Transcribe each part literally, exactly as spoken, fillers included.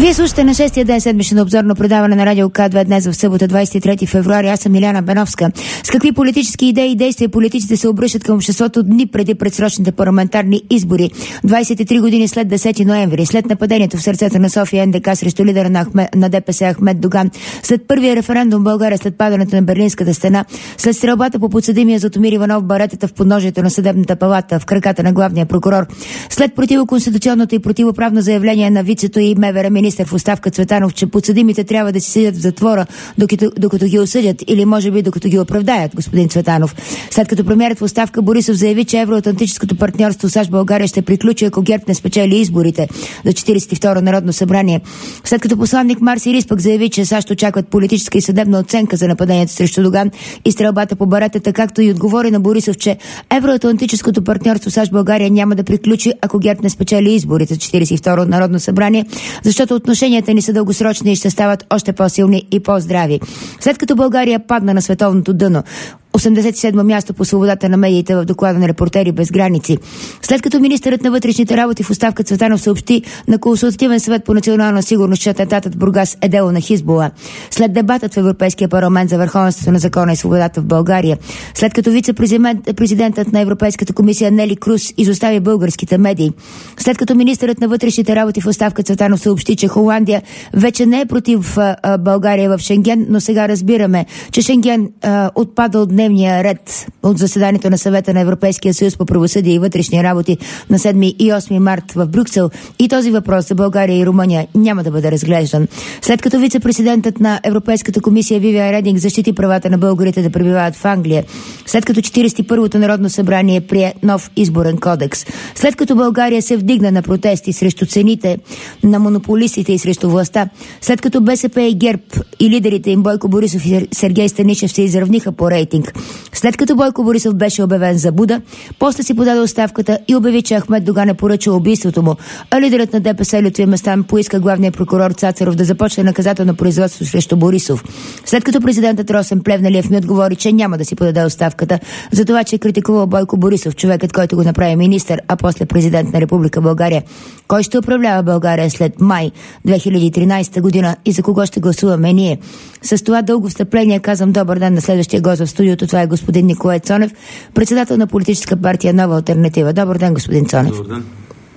Вие слушате на шестия ден седмичен обзорно предаване на Радио К две днес в събота, двадесет и трети февруари. Аз съм Иляна Беновска. С какви политически идеи и действия политиците се обръщат към обществото дни преди предсрочните парламентарни избори? двадесет и три години след десети ноември, след нападението в сърцето на София НДК срещу лидера на, Ахме, на ДПС Ахмед Доган, след първия референдум в България, след падането на Берлинската стена, след стрелбата по подсъдимия Златомир Иванов, баретата в подножието на съдебната палата, в краката на главния прокурор, след противоконституционното и противоправно заявление на вицето и МВР министър в оставка Цветанов, че подсъдимите трябва да си седят в затвора, докато, докато ги осъдят или може би докато ги оправдаят, господин Цветанов. След като премиерът в оставка Борисов заяви, че евроатлантическото партньорство САЩ-България ще приключи, ако ГЕРБ не спечели изборите за четиридесет и второ Народно събрание. След като посланник Марси Рис пък заяви, че САЩ очакват политическа и съдебна оценка за нападението срещу Доган и стрелбата по баретата, както и отговори на Борисов, че евроатлантическото партньорство САЩ-България няма да приключи, ако ГЕРБ не спечели изборите за четиридесет и второ Народно събрание, защото отношенията ни са дългосрочни и ще стават още по-силни и по-здрави. След като България падна на световното дъно, осемдесет и седмо място по свободата на медиите в доклада на Репортери без граници. След като министърът на вътрешните работи в оставка Цветанов съобщи на Консултативен съвет по национална сигурност, че атентатът в Бургас е дело на Хизбула. След дебатът в Европейския парламент за върховенството на закона и свободата в България. След като вице-президентът на Европейската комисия Нели Круз изостави българските медии. След като министърът на вътрешните работи в оставка Цветанов съобщи, че Холандия вече не е против а, България в Шенген, но сега разбираме, че Шенген а, отпада от дневния ред от заседанието на съвета на Европейския съюз по правосъдие и вътрешни работи на седми и осми март в Брюксел и този въпрос за България и Румъния няма да бъде разглеждан. След като вице-президентът на Европейската комисия Вивиан Рединг защити правата на българите да пребивават в Англия, след като четиридесет и първото Народно събрание прие нов изборен кодекс, след като България се вдигна на протести срещу цените на монополистите и срещу властта, след като БСП и ГЕРБ и лидерите им Бойко Борисов и Сергей Станишев се изравниха по рейтинг, след като Бойко Борисов беше обявен за Буда, после си подаде оставката и обяви, че Ахмед Доган е поръчал убийството му, а лидерът на ДПС Лютви Местан поиска главния прокурор Цацаров да започне наказателно производство срещу Борисов. След като президентът Росен Плевнелиев ми отговори, че няма да си подаде оставката, за това, че е критикувал Бойко Борисов, човекът, който го направи министър, а после президент на Република България. Кой ще управлява България след май две хиляди и тринадесета година и за кого ще гласуваме ние? С това дълго встъпление казвам добър ден на следващия гост в студиото. Това е господин Николай Цонев, председател на политическа партия Нова алтернатива. Добър ден, господин Цонев. Добър ден.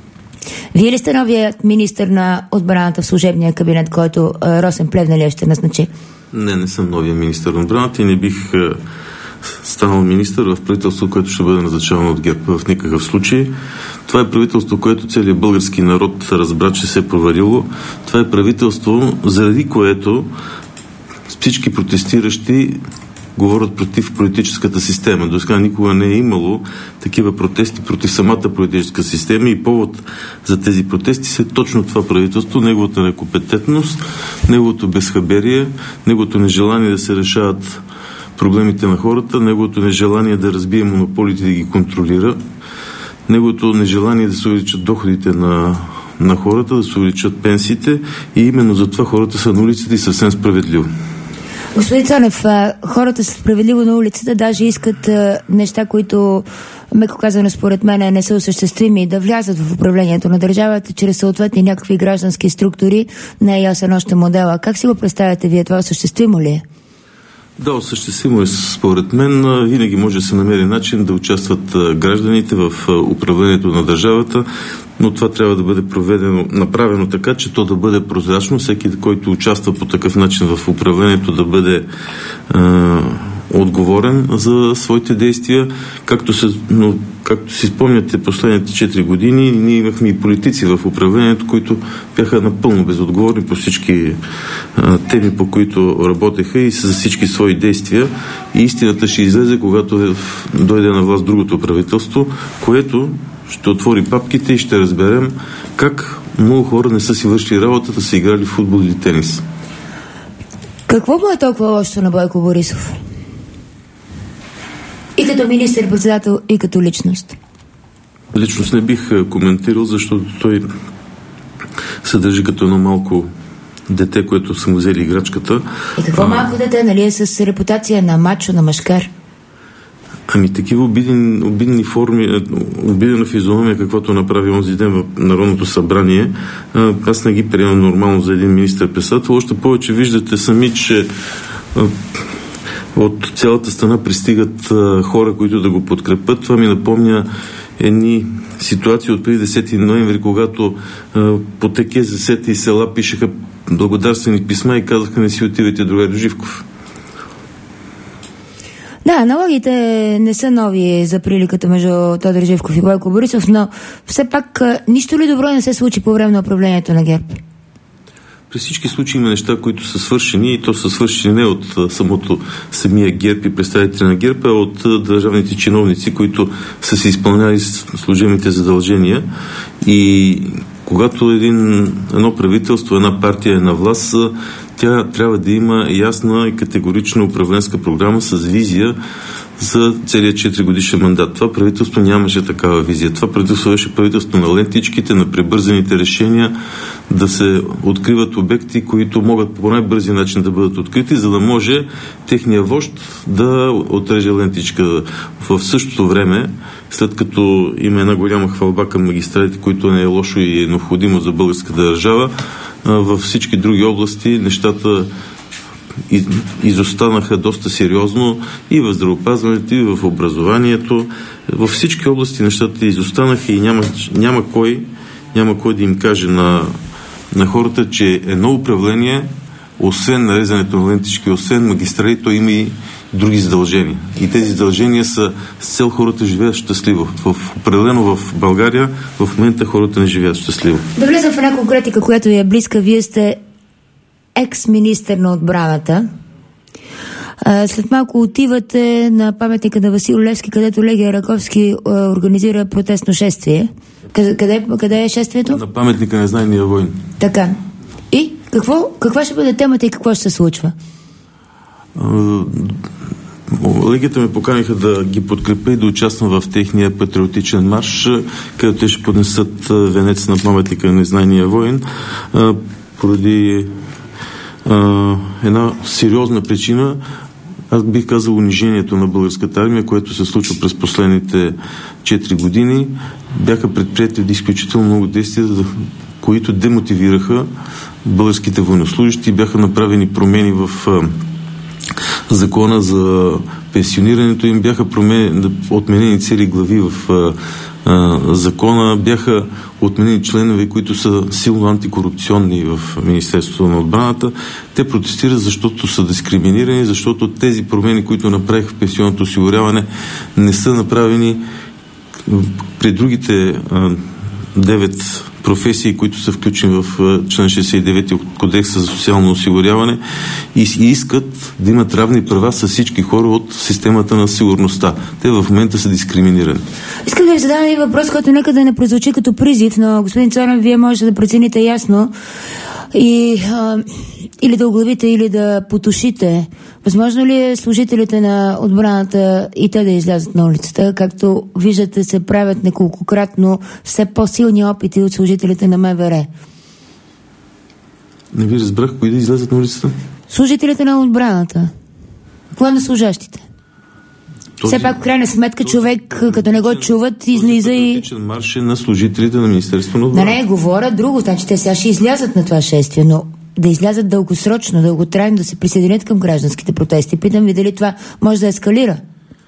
Вие ли сте новият министър на отбраната в служебния кабинет, който а, Росен Плевнелиев ще назначи? Не, не съм новия министър на отбраната и не бих а, станал министър в правителство, което ще бъде назначавано от ГЕРБ в никакъв случай. Това е правителство, което целият български народ разбра, че се е провалило. Това е правителство, заради което всички протестиращи говорят против политическата система. До сега никога не е имало такива протести против самата политическа система и повод за тези протести са точно това правителство, неговата некомпетентност, неговото безхаберие, неговото нежелание да се решават проблемите на хората, неговото нежелание да разбие монополите и да ги контролира, неговото нежелание да се увеличат доходите на, на хората, да се увеличат пенсиите и именно за това хората са на улицата и съвсем справедливо. Господин Цонев, хората са справедливо на улицата, даже искат неща, които, меко казано според мен, не са осъществими, да влязат в управлението на държавата чрез съответни някакви граждански структури. Не е ясен още модела. Как си го представяте вие? Това осъществимо ли е? Да, осъществимо е според мен. Винаги може да се намери начин да участват гражданите в управлението на държавата, но това трябва да бъде проведено, направено така, че то да бъде прозрачно. Всеки, който участва по такъв начин в управлението, да бъде е, отговорен за своите действия. Както, се, но, както си спомняте, последните четири години ние имахме и политици в управлението, които бяха напълно безотговорни по всички е, теми, по които работеха и за всички свои действия. И истината ще излезе, когато дойде на власт другото правителство, което ще отвори папките и ще разберем как много хора не са си вършили работата, са играли в футбол или тенис. Какво му е толкова лошо на Бойко Борисов? И като министър-председател, и като личност? Личност не бих коментирал, защото той се държи като едно малко дете, което са му взели играчката. И какво а... малко дете, нали е с репутация на мачо, на мъжкар? Ами такива обиден, обидни форми, обидена физиономия, каквото направи онзи ден в Народното събрание, аз не ги приемам нормално за един министър-председател. Още повече виждате сами, че от цялата страна пристигат хора, които да го подкрепят. Това ми напомня едни ситуации от преди десети ноември, когато по ТКЗС и села пишеха благодарствени писма и казаха: не си отивайте, другарю Живков. Да, аналогиите не са нови за приликата между Тодор Живков и Бойко Борисов, но все пак нищо ли добро не се случи по време на управлението на ГЕРБ? При всички случаи има неща, които са свършени, и то са свършени не от самото самия ГЕРБ и представители на ГЕРБ, а от държавните чиновници, които са си изпълняли служебните задължения. И когато един, едно правителство, една партия е на власт, тя трябва да има ясна и категорична управленска програма с визия за целият четири годишен мандат. Това правителство нямаше такава визия. Това правителство беше правителство на лентичките, на пребързаните решения, да се откриват обекти, които могат по най-бързи начин да бъдат открити, за да може техния вожд да отреже лентичка. В същото време, след като има една голяма хвалба към магистралите, които не е лошо и е необходимо за българската държава, във всички други области нещата изостанаха доста сериозно и в здравеопазването, и в образованието. Във всички области нещата изостанаха и няма, няма, кой, няма кой да им каже на, на хората, че едно управление, освен нарезането на лентички, освен магистрали, то има и други задължения. И тези задължения са с цел хората живеят щастливо. В, определено в България в момента хората не живеят щастливо. Да влезам в една конкретика, която ви е близка. Вие сте екс-министър на отбраната. След малко отивате на паметника на Васил Левски, където Легия Раковски организира протестно шествие. Къде, къде е шествието? На паметника на незнайния войн. Така. И какво, каква ще бъде темата и какво ще се случва? Легията ме поканиха да ги подкрепя и да участвам в техния патриотичен марш, където те ще поднесат венец на паметника на незнайния войн, поради а, една сериозна причина. Аз бих казал унижението на българската армия, което се случва през последните четири години. Бяха предприети изключително много действия, които демотивираха българските военнослужащи. Бяха направени промени в а, закона за пенсионирането им, бяха променени, отменени цели глави в а, а, закона, бяха отменени членове, които са силно антикорупционни в Министерството на отбраната. Те протестират, защото са дискриминирани, защото тези промени, които направиха в пенсионното осигуряване, не са направени при другите а, девет професии, които са включени в член шейсет и девети от Кодекса за социално осигуряване, и искат да имат равни права с всички хора от системата на сигурността. Те в момента са дискриминирани. Искам да ви задам един въпрос, който нека да не прозвучи като призив, но господин Цонев, вие можете да прецените ясно и а, или да оглавите, или да потушите. Възможно ли е служителите на отбраната и те да излязат на улицата? Както виждате, се правят неколкократно все по-силни опити от служителите на МВР. Не ви разбрах, кои да излязат на улицата? Служителите на отбраната. Военнослужащите. Все пак, в крайна сметка, този, човек, като не го чуват, излиза и... Този марш е на служителите на Министерството на отбраната. Не, не, говоря друго. Значи те сега ще излязат на това шествие, но да излязат дългосрочно, дълготрайно, да се присъединят към гражданските протести. Питам ви дали това може да ескалира.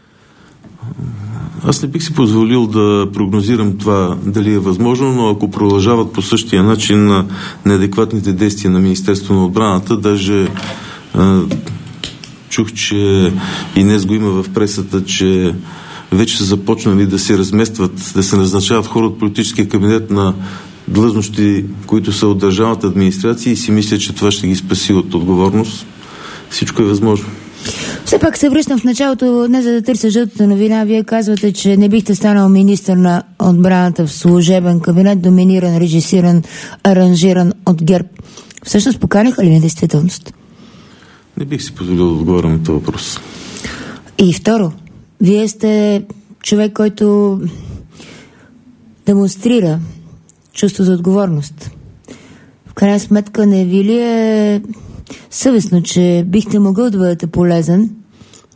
Аз не бих си позволил да прогнозирам това дали е възможно, но ако продължават по същия начин на неадекватните действия на Министерството на отбраната, даже а, чух, че и днес го има в пресата, че вече са започнали да се разместват, да се назначават хора от политическия кабинет на длъжности, които са от държавната администрация, и си мисля, че това ще ги спаси от отговорност. Всичко е възможно. Все пак се връщам в началото, не за да търся жълтата новина. Вие казвате, че не бихте станал министър на отбраната в служебен кабинет, доминиран, режисиран, аранжиран от ГЕРБ. Всъщност поканиха ли ми действителност? Не бих си позволил да отговоря на този въпрос. И второ, вие сте човек, който демонстрира чувство за отговорност. В крайна сметка, не ви ли е съвестно, че бихте могъл да бъдете полезен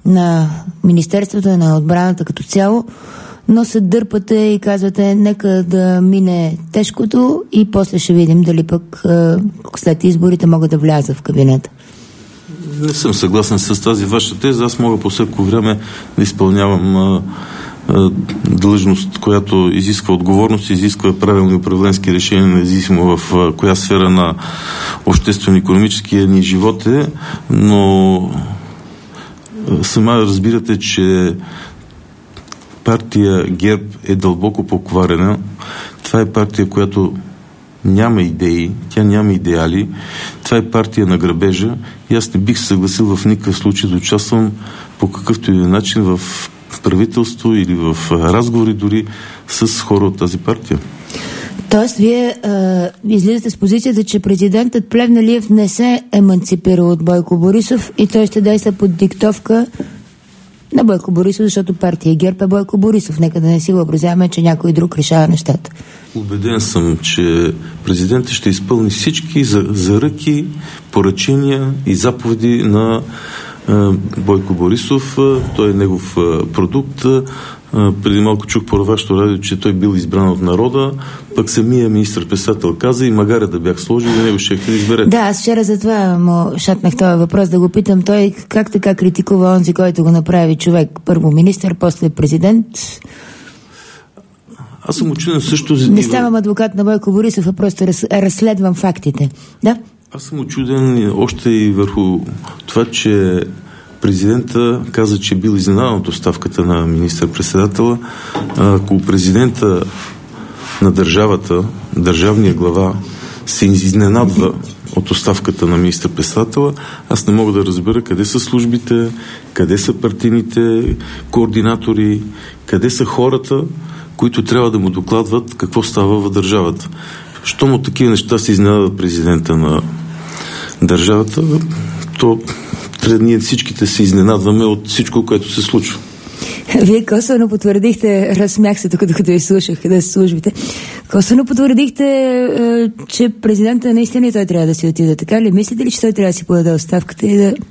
на Министерството на отбраната като цяло, но се дърпате и казвате, нека да мине тежкото и после ще видим дали пък след изборите мога да вляза в кабинета. Не съм съгласен с тази ваша теза. Аз мога по всяко време да изпълнявам а, а, длъжност, която изисква отговорност, изисква правилни управленски решения, независимо в а, коя сфера на обществено-икономическия ни живот е, но а, сама разбирате, че партия ГЕРБ е дълбоко покварена. Това е партия, която няма идеи, тя няма идеали. Това е партия на грабежа и аз не бих се съгласил в никакъв случай да участвам по какъвто и начин в правителство или в разговори дори с хора от тази партия. Тоест, вие а, излизате с позицията, че президентът Плевнелиев не се еманципира от Бойко Борисов и той ще действа под диктовка на Бойко Борисов, защото партия ГЕРБ е Бойко Борисов. Нека да не си въобразяваме, че някой друг решава нещата. Убеден съм, че президентът ще изпълни всички заръки, поръчения и заповеди на а, Бойко Борисов. Той е негов а, продукт. А, преди малко чух по вашето радио, че той бил избран от народа, пък самия министър-председател каза и магаре да бях сложил, да него щехте да изберете. Да, аз вчера затова му шатнах този въпрос да го питам. Той как така критикува онзи, който го направи човек? Първо министър, после президент. Аз съм учуден също... Не ставам адвокат на Бойко Борисов, а просто раз, разследвам фактите. Да? Аз съм учуден още и върху това, че президента каза, че е бил изненадан от оставката на министър-председателя. Ако президента на държавата, държавния глава, се изненадва от оставката на министър-председателя, аз не мога да разбера къде са службите, къде са партийните координатори, къде са хората, които трябва да му докладват какво става в държавата. Щом от такива неща се изненада президента на държавата, то трябва ние всичките се изненадваме от всичко, което се случва. Вие косвено потвърдихте, разсмях се тук, докато ви слушах, къде са службите, косвено потвърдихте, че президента наистина и той трябва да си отиде. Така ли? Мислите ли, че той трябва да си подаде оставката и да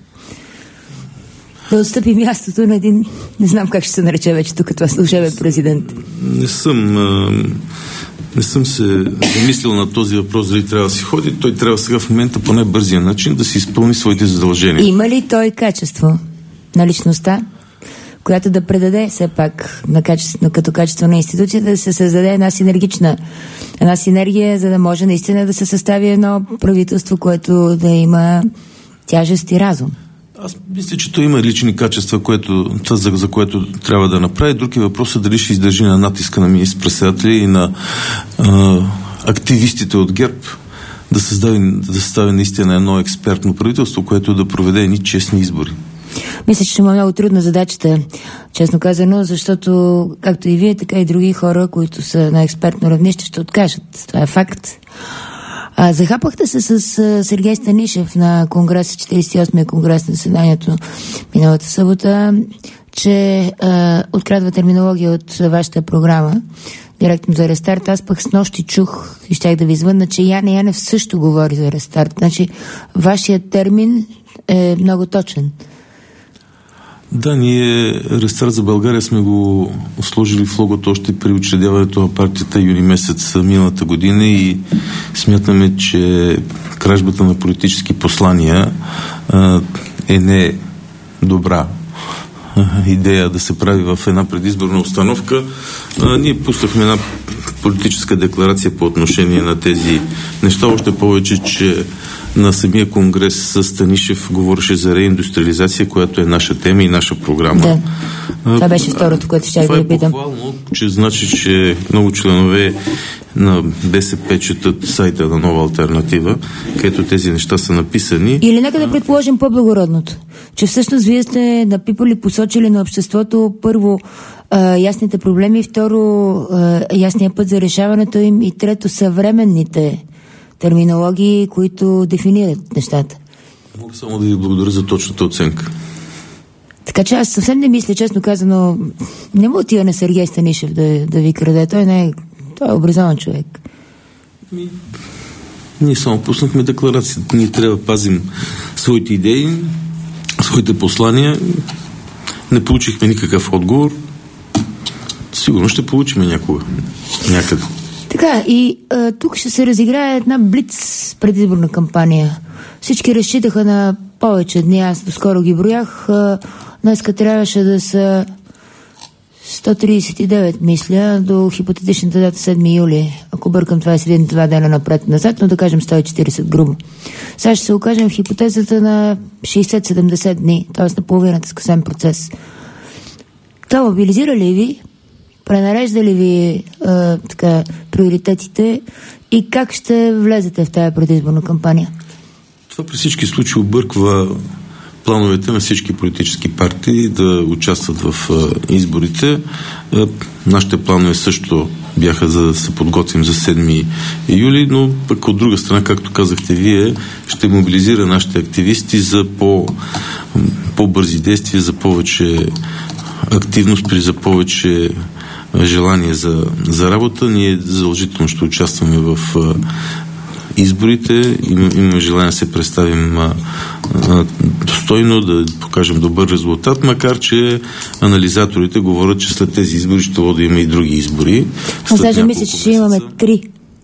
да отстъпи мястото на един, не знам как ще се нарече вече тук това служебен президент? Не съм не съм се замислил на този въпрос дали трябва да си ходи. Той трябва сега в момента по най-бързия начин да си изпълни своите задължения. Има ли той качество на личността, която да предаде все пак на качество, като качество на институцията, да се създаде една синергична една синергия, за да може наистина да се състави едно правителство, което да има тяжест и разум? Аз мисля, че той има лични качества, което, това, за, за което трябва да направи. Друг е въпросът дали ще издържи на натиска на министър-председателя и на а, активистите от ГЕРБ да създаде, да състави наистина едно експертно правителство, което да проведе едни честни избори. Мисля, че ще има много трудна задачата, честно казано, защото както и вие, така и други хора, които са на експертно равнище, ще откажат. Това е факт. А, захапахте се с а, Сергей Станишев на конгреса, четиридесет и осмия конгрес на заседанието миналата събота, че а, открадва терминология от вашата програма директно за рестарт. Аз пък с нощи чух и щях да ви звънна, че Яне Янев също говори за рестарт. Значи, вашият термин е много точен. Да, ние Рестарт за България сме го сложили в логото още при учредяването на партията юли месец миналата година и смятаме, че кражбата на политически послания а, е не добра идея да се прави в една предизборна установка. А, ние пуснахме една политическа декларация по отношение на тези неща, още повече, че на самия конгрес с Станишев говореше за реиндустриализация, която е наша тема и наша програма. Да. Това беше второто, което ще да ви питам. Това е похвално, че значи, че много членове на БСП четат сайта на Нова алтернатива, където тези неща са написани. Или нека да предположим по-благородното, че всъщност вие сте напипали, посочили на обществото първо а, ясните проблеми, второ а, ясния път за решаването им и трето съвременните терминологии, които дефинират нещата. Мога само да ви благодаря за точната оценка. Така че аз съвсем не мисля, честно казано, не му отива на Сергей Станишев да, да ви краде. Той не е, той е образован човек. Ми, ние само пуснахме декларацията. Ние трябва да пазим своите идеи, своите послания. Не получихме никакъв отговор. Сигурно ще получим някога. Някъде. Така, и а, тук ще се разиграе една блиц предизборна кампания. Всички разчитаха на повече дни, аз доскоро ги броях. А, днеска трябваше да са сто тридесет и девет, мисля, до хипотетичната дата седми юли. Ако бъркам, това е с един-два дена напред-назад, но да кажем сто и четиридесет грубо. Сега ще се окажем в хипотезата на шейсет-седемдесет дни, т.е. на половината скъсен процес. Това мобилизира ли ви? Пренарежда ли ви а, така, приоритетите и как ще влезете в тази предизборна кампания? Това при всички случаи обърква плановете на всички политически партии да участват в а, изборите. А, нашите планове също бяха за да се подготвим за седми юли, но пък от друга страна, както казахте вие, ще мобилизира нашите активисти за по, по-бързи действия, за повече активност, при за повече желание за, за работа. Ние задължително ще участваме в а, изборите. Им, имаме желание да се представим а, а, достойно, да покажем добър резултат, макар че анализаторите говорят, че след тези избори ще води има и други избори. А сега мисля, че ще имаме три.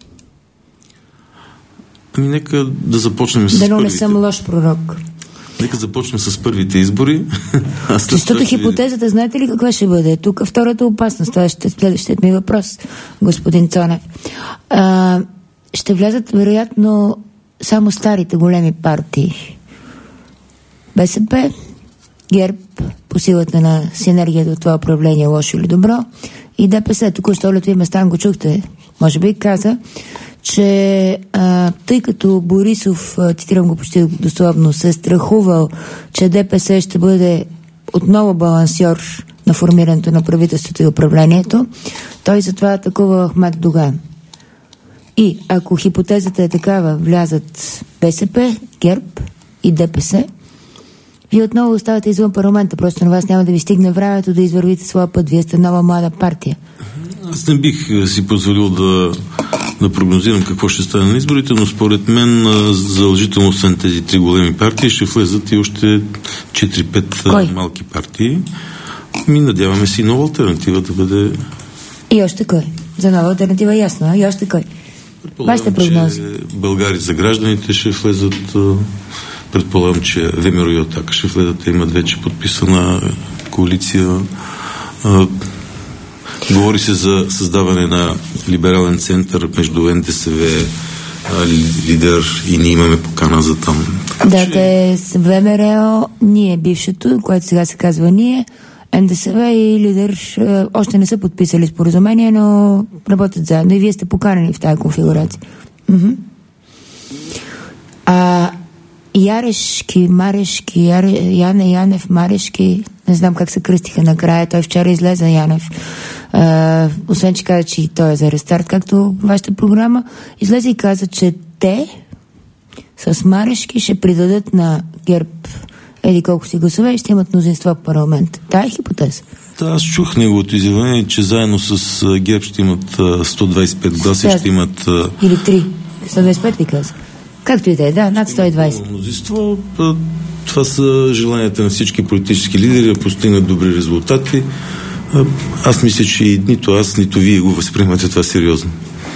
Ами нека да започнем с първите. Дано не съм лош пророк. Нека започнем с първите избори. Защото хипотезата, знаете ли каква ще бъде? Тук втората опасност, това ще следващият ми въпрос, господин Цонев. А, ще влязат вероятно само старите големи партии. БСП, ГЕРБ, по силата на синергията от това управление, лошо или добро, и ДПС. Току-що Лютви Местан го чухте, може би каза, че а, тъй като Борисов, а, цитирам го почти дословно, се е страхувал, че ДПС ще бъде отново балансьор на формирането на правителството и управлението, той затова атакува Ахмед Доган. И ако хипотезата е такава, влязат БСП, ГЕРБ и ДПС, вие отново оставате извън парламента, просто на вас няма да ви стигне времето да извървите своя път. Вие сте нова млада партия. Аз не бих си позволил да, да прогнозирам какво ще стане на изборите, но според мен задължително са тези три големи партии, ще влезат и още четири-пет малки партии. Ми надяваме си нова алтернатива да бъде... И още кой? За нова алтернатива ясно, а? И още кой? Вашите прогнози? Българи за гражданите ще влезат, предполагам, че ВМРО и Атака ще влезат, имат вече подписана коалиция. Говори се за създаване на либерален център между Н Д С В, Лидер и ние имаме покана за там. Да, че... те с ВМРО, ние бившето, което сега се казва ние, Н Д С В и Лидер още не са подписали споразумение, но работят заедно и вие сте поканени в тази конфигурация. Уху. А Ярешки, Марешки, Яре, Яне, Янев, Марешки, не знам как се кръстиха накрая, той вчера излезе Янев. А, освен, че каза, че и той е за рестарт, както вашата програма, излезе и каза, че те с Марешки ще придадат на ГЕРБ еди колко си гласове и ще имат мнозинство в парламент. Та е хипотеза. Да, аз чух неговото изявление, че заедно с ГЕРБ ще имат сто двадесет и пет гласа и ще имат... Или три. сто двадесет и пет ли каза? Както и да е, да, над сто и двадесет. Мнозинство, това са желанията на всички политически лидери да постигнат добри резултати. Аз мисля, че и нито аз, нито вие го възприемате това сериозно.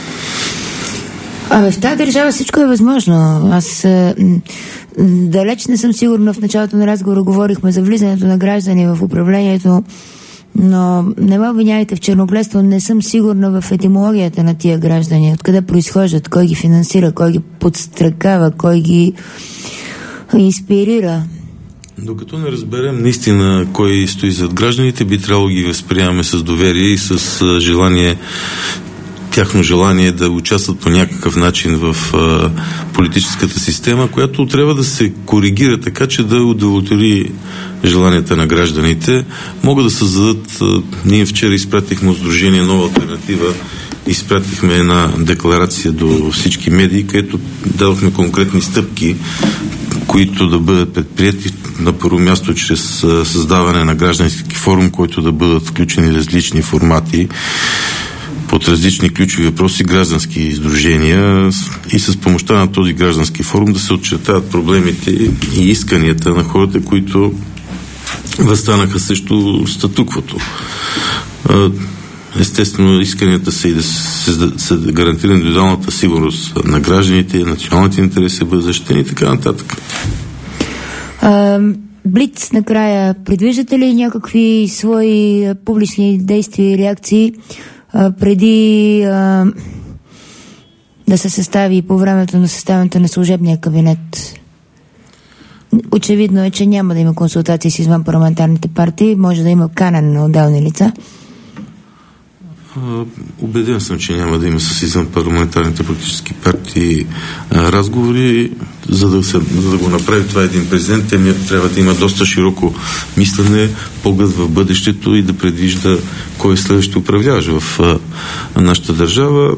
Абе, в тази държава всичко е възможно. Аз м- далеч не съм сигурна, в началото на разговора говорихме за влизането на граждани в управлението, но не ме обвинявайте в черногледство, не съм сигурна в етимологията на тия граждани, откъде произхождат, кой ги финансира, кой ги подстрекава, кой ги инспирира. Докато не разберем наистина кой стои зад гражданите, би трябвало ги възприемаме с доверие и с желание, тяхно желание да участват по някакъв начин в а, политическата система, която трябва да се коригира така, че да удовлетвори желанията на гражданите. Могат да създадат... А, ние вчера изпратихме от Сдружение Нова алтернатива, изпратихме една декларация до всички медии, където дадохме конкретни стъпки, които да бъдат предприяти на първо място чрез а, създаване на граждански форум, който да бъдат включени различни формати под различни ключови въпроси, граждански издружения и с помощта на този граждански форум да се отчертават проблемите и исканията на хората, които възстанаха срещу статуквото. Естествено, исканията са и да се гарантира индивидуалната сигурност на гражданите, националните интереси да бъдат защитени и така нататък. Блиц, накрая, предвиждате ли някакви свои публични действия и реакции а, преди а, да се състави по времето на съставянето на служебния кабинет? Очевидно е, че няма да има консултации с извън парламентарните партии, може да има канен на отделни лица. Убеден съм, че няма да има с извън парламентарните политически партии а, разговори. За да, се, за да го направи това един президент, те трябва да има доста широко мислене, поглед в бъдещето и да предвижда кой е следващи управляващ в а, нашата държава.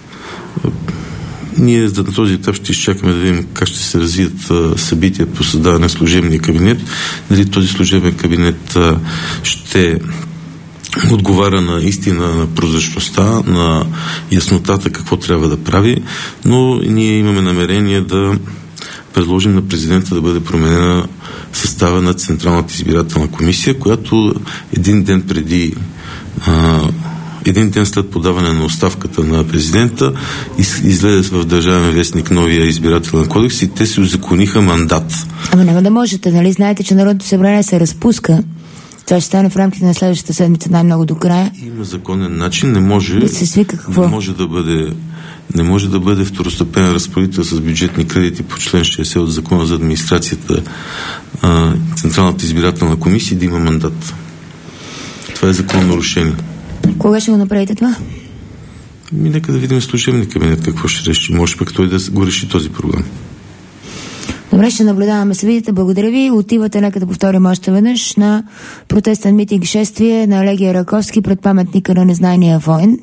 Ние на този етап ще изчакаме да видим как ще се развият а, събития по създаване на служебния кабинет. Дали този служебен кабинет а, ще отговаря на истина, на прозрачността, на яснотата какво трябва да прави, но ние имаме намерение да предложим на президента да бъде променена състава на Централната избирателна комисия, която един ден преди а, един ден след подаване на оставката на президента из, излезе в Държавен вестник новия избирателен кодекс и те си узакониха мандат. Ама няма да можете, нали? Знаете, че Народното събрание се разпуска. Това ще стане в рамките на следващата седмица най-много до края. Има законен начин, не може да се свика какво? Не може да бъде не може да бъде второстепенен разпоредител с бюджетни кредити по член шейсет от Закона за администрацията, а, Централната избирателна комисия да има мандат. Това е законно нарушение. Кога ще го направите това? Ми, нека да видим служебния кабинет какво ще реши. Може пък той да го реши този проблем. Добре, ще наблюдаваме събитията. Благодаря ви. Отивате, нека да повторим още веднъж, на протестен митинг шествие на Легия Раковски пред паметника на незнайния воин.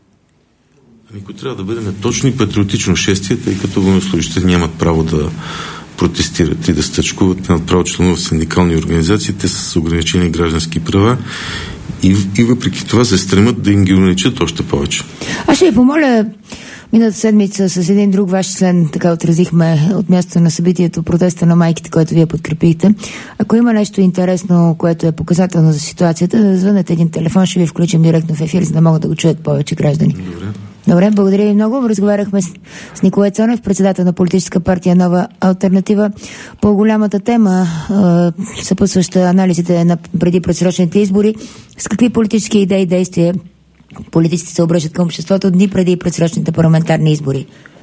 Ами, ако трябва да бъдем точно и патриотично шествие, тъй като военнослужещите нямат право да протестират и да стъчкуват, нямат право членуват в синдикални организации, те са с ограничени граждански права и, и въпреки това се стремат да им ги ограничат още повече. Аз ще ви помоля, миналата седмица с един друг ваш член така отразихме от мястото на събитието протеста на майките, което вие подкрепихте. Ако има нещо интересно, което е показателно за ситуацията, да звънете един телефон, ще ви включим директно в ефир, за да могат да го чуят повече граждани. Добре. Добре, благодаря ви много. Разговаряхме с, с Николай Цонев, председател на политическа партия Нова алтернатива, по голямата тема, е, съпътстваща анализите на преди предсрочните избори, с какви политически идеи и действия политиците се обръщат към обществото дни преди предсрочните парламентарни избори.